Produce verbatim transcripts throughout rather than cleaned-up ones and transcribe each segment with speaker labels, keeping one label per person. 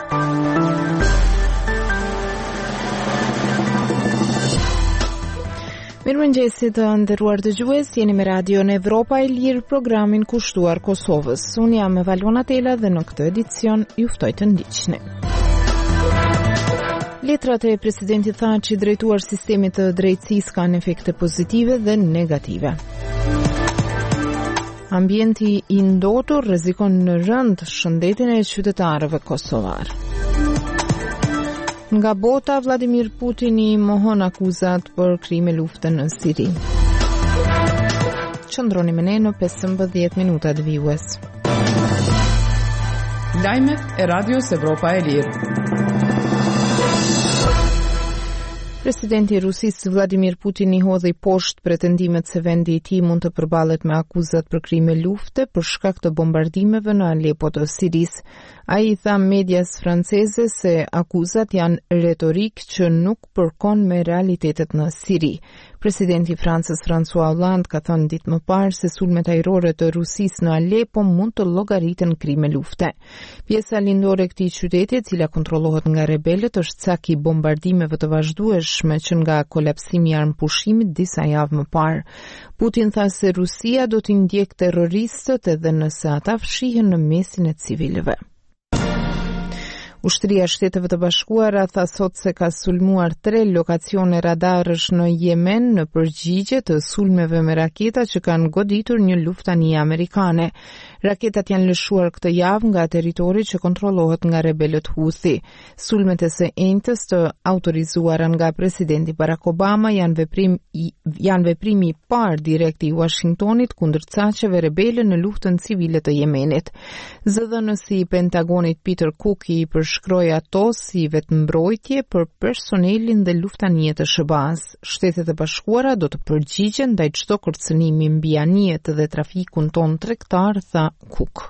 Speaker 1: Mirëmëngjesi të nderuar dëgjues, jeni me Radion Evropa e Lirë, programin kushtuar Kosovës. Unë jam Valona Tela dhe në këtë edicion ju ftoj të ndiqni. Letrat e presidentit Thaçi drejtuar sistemit të drejtësisë kanë efekte pozitive dhe negative. Ambienti i ndotur rrezikon në rënd shëndetin e qytetarëve kosovar. Nga bota, Vladimir Putin i mohon akuzat për krime lufte në Siri. Qëndroni me ne në pesëmbëdhjetë minutat vijues.
Speaker 2: Lajmet e Radios Evropa e Lirë.
Speaker 1: Presidenti i Rusisë Vladimir Putin i hodhi poshtë pretendimet se vendi i tij mund të përballet me akuzat për krime lufte për shkak të bombardimeve në Alepo të Sirisë. Ai i tha medias franceze se akuzat janë retorik që nuk përkon me realitetet në Siri. Presidenti i Francës François Hollande ka thënë ditë më parë se sulmet ajrore të Rusisë në Alepo mund të llogariten krime lufte. Pjesa lindore e këtij qyteti, e cila kontrollohet nga rebelët, është cak i bombardimeve të vazhdueshme që nga kolapsimi i armëpushimit disa javë më parë. Putin tha se Rusia do t'i ndjek terroristët edhe nëse ata fshihen në mesin e civilëve. Ushtria e Shteteve të Bashkuara tha sot se ka sulmuar tre lokacione radarësh në Yemen në përgjigje të sulmeve me raketa që kanë goditur një luftani amerikane. Raketat janë lëshuar këtë javë nga territori që kontrollohet nga rebelët Houthi. Sulmet e së njëjtës të autorizuara nga presidenti Barack Obama janë veprim janë veprimi i parë direkt i Washingtonit kundër caqeve rebele në luftën civile të Yemenit. Zëdhënësi i Pentagonit Peter Cook i përshkroi ato si vetëmbrojtje për personelin dhe luftaniet të S B A-s. Shtetet e Bashkuara do të përgjigjen ndaj çdo kërcënimi mbi anijet dhe trafikun ton tregtar, tha Cook.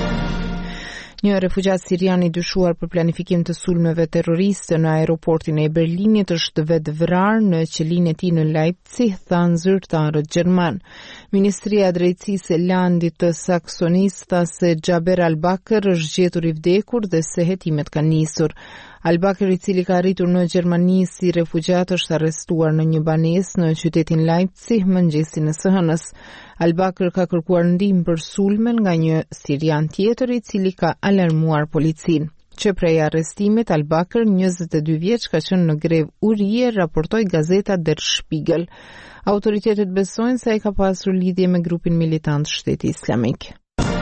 Speaker 1: Një refugjat sirian i dyshuar për planifikim të sulmeve terroriste në aeroportin e Berlinit është vetë vrarë në qelinë e tij në Leipzig, thanë zyrtarët gjerman. Ministria e Drejtësisë e Landit të Saksonisë tha se Xhaber al-Bakr është gjetur i vdekur dhe se hetimet kanë nisur. Al-Bakr, i cili ka arritur në Gjermani si refugjat, është arrestuar në një banesë në qytetin Leipzig mëngjesin e së hënës. Al-Bakr ka kërkuar ndihmë për sulmen nga një sirian tjetër i cili ka alarmuar policinë. Që prej arrestimit, Al-Bakr, njëzet e dy vjeç, ka qenë në grev urie, raportoi gazeta Der Spiegel. Autoritetet besojnë se ai ka pasur lidhje me grupin militant Shteti Islamik.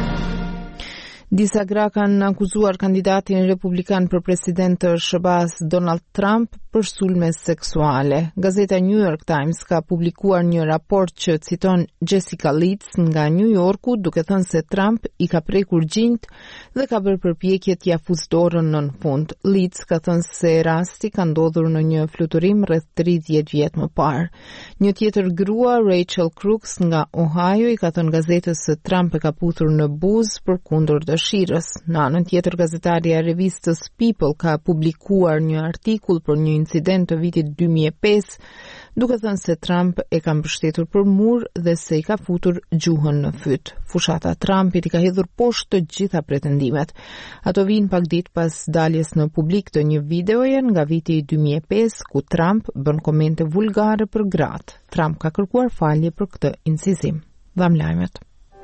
Speaker 1: Disa gra kanë akuzuar kandidatin republikan për president të S B A-s Donald Trump për sulme seksuale. Gazeta New York Times ka publikuar një raport që citon Jessica Leeds nga New Yorku, duke thënë se Trump i ka prekur gjinjt dhe ka bërë përpjekje t'ia fusë dorën nën fund. Leeds ka thënë se rasti ka ndodhur në një fluturim rreth tridhjetë vjet më parë. Një tjetër grua, Rachel Crooks nga Ohio, i ka thënë gazetës se Trump e ka puthur në buzë përkundër dëshirës. Në anën tjetër, gazetarja e revistës People ka publikuar një artikull për një incident të vitit dy mijë e pesë, duke thënë se Trump e ka mbështetur për mur dhe se i ka futur gjuhën në fyt. Fushata Trumpit i ka hedhur poshtë të gjitha pretendimet. Ato vijnë pak ditë pas daljes në publik të një videoje nga viti dy mijë e pesë ku Trump bën komente vulgare për gratë. Trump ka kërkuar falje për këtë incizim. Dham lajmet.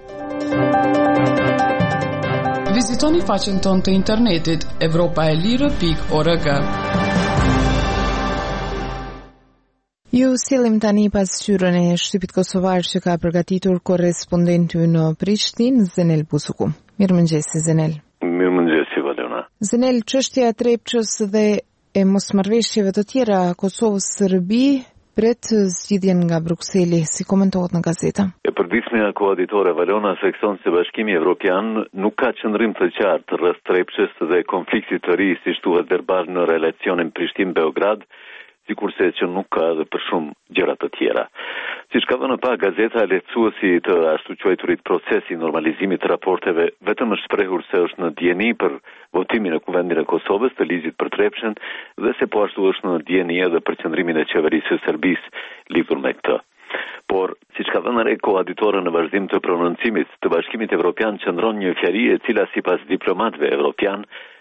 Speaker 2: Vizitoni faqen tonë të internetit evropaelire pikë org.
Speaker 1: Ju sillim tani pasqyrën e shtypit kosovar që ka përgatitur korrespondenti në Prishtinë, Zenel Busuku. Mirëmëngjes, Zenel.
Speaker 3: Mirëmëngjes, Valona.
Speaker 1: Zenel, çështja e Trepçës dhe e mosmarrveshjeve të tjera Kosovës-Serbi pret zgjidhjen nga Brukseli, si komentohet në gazeta.
Speaker 3: E përditshmja koaditore Valona sekson se Bashkimi Evropian nuk ka qëndrim të qartë rreth Trepçës dhe konfliktit të ri si thuhet verbal në relacionin Prishtinë-Beograd, sikurse që nuk ka edhe për shumë gjëra të tjera. Siç ka vënë pa gazeta, lehtësuesi të ashtu quajturit procesi normalizimit të raporteve vetëm është shprehur se është në dieni për votimin e Kuvendit të Kosovës të ligjit për Trepçën dhe se po ashtu është në dieni edhe për qëndrimin e qeverisë së Serbisë lidhur me këtë. Por, siç ka vënë re koaditore në vazhdim të prononcimit të Bashkimit Evropian, qëndron një fjali e cila sipas diplomatëve evropian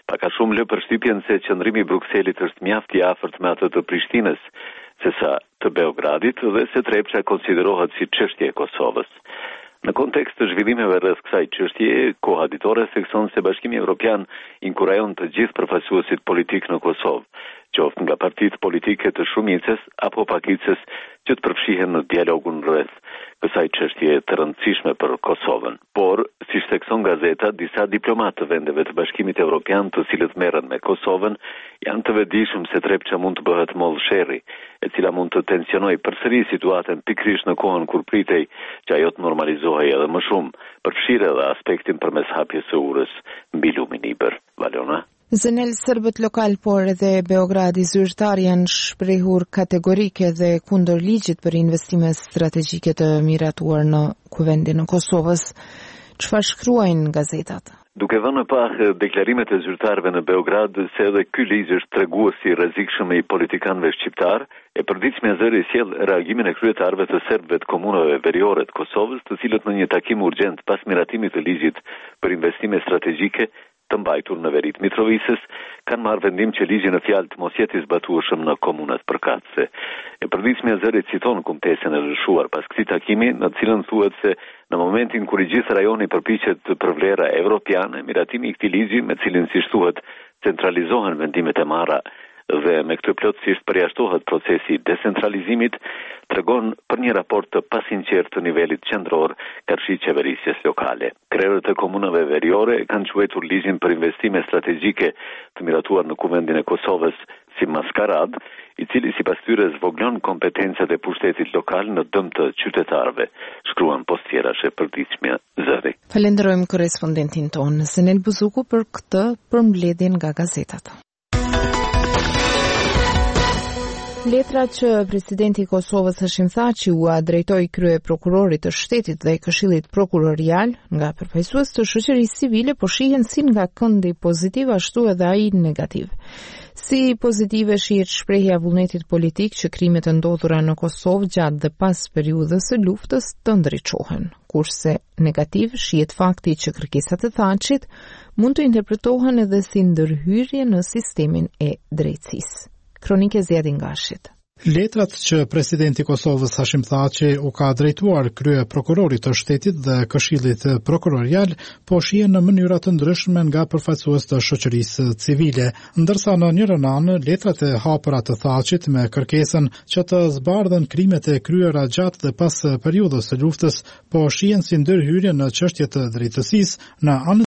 Speaker 3: Pak a shumë lë përshtypjen se qëndrimi i Brukselit është mjaft i afërt me atë të Prishtinës, sesa të Beogradit dhe se Trepça konsiderohet si çështje e Kosovës. Në kontekst të zhvillimeve rreth kësaj çështje, koha ditore thekson se Bashkimi Evropian inkurajon të gjithë përfaqësuesit politik në Kosovë, qoftë nga partitë politike të shumicës apo pakicës, që të përfshihen në dialogun rreth kësaj çështje të rëndësishme për Kosovën. Por, siç thekson gazeta, disa diplomatë të vendeve të Bashkimit Evropian të cilët merren me Kosovën janë të vetëdijshëm se Trepça mund të bëhet mollë sherrri, e cila mund të tensionojë përsëri situatën pikërisht në kohën kur pritej që ajo të normalizohej edhe më shumë, përfshirë edhe aspektin përmes hapjes së urës mbi lumin Iber. Valona?
Speaker 1: Zënel serbët lokal, por edhe Beogradi zyrtar janë shprehur kategorike dhe kundër ligjit për investime strategjike të miratuar në kuvendin e Kosovës. Çfarë shkruajnë gazetat?
Speaker 3: Duke vënë pa deklarimet e zyrtarëve në Beograd se edhe ky ligj është treguesi i rrezikshëm i politikanëve shqiptar, e përditshmja zëri sjell reagimin e kryetarëve të serbëve të komunave veriore të Kosovës, të cilët në një takim urgjent pas miratimit të ligjit për investime strategjike të mbajtur në veri të Mitrovisës, kanë marrë vendim që ligji në fjalë të mos jetë i zbatueshëm në komunat përkatëse. E përditshmja zëri citon kumtesën e lëshuar pas këtij takimi, në të cilën thuhet se në momentin kur i gjithë rajoni përpiqet për vlera evropiane, miratimi i këtij ligji, me cilin siç thuhet centralizohen vendimet e marra dhe me këtë plotësisht përjashtohet procesi i decentralizimit, tregon për një raport të pasinqertë të nivelit qendror karshi qeverisjes lokale. Krerët e komunave veriore kanë quajtur ligjin për investime strategjike të miratuar në kuvendin e Kosovës si maskarad, i cili sipas tyre zvoglon kompetencat e pushtetit lokal në dëm të qytetarëve, shkruan postjerash e përditshmja zëri.
Speaker 1: Falenderojmë korrespondentin tonë Senel Buzuku për këtë përmbledhjen nga gazetat. Letra që presidenti i Kosovës Hashim Thaçi u drejtoi krye prokurorit të shtetit dhe këshillit prokurorial nga përfaqësues të shoqërisë civile po shihen si nga këndi pozitiv ashtu edhe ai negativ. Si pozitive shihet shprehja e vullnetit politik që krimet e ndodhura në Kosovë gjatë dhe pas periudhës së luftës të ndriçohen, kurse negativ shihet fakti që kërkesat e Thaçit mund të interpretohen edhe si ndërhyrje në sistemin e drejtësisë. Kronike Zjedin Gashit.
Speaker 4: Letrat që presidenti i Kosovës Hashim Thaçi u ka drejtuar krye prokurorit të shtetit dhe këshillit prokurorial po shihen në mënyra të ndryshme nga përfaqësues të shoqërisë civile, ndërsa në njërin anë letrat e hapura të Thaçit me kërkesën që të zbardhen krimet e kryera gjatë dhe pas periudhës së luftës po shihen si ndërhyrje në çështje të drejtësisë, në anën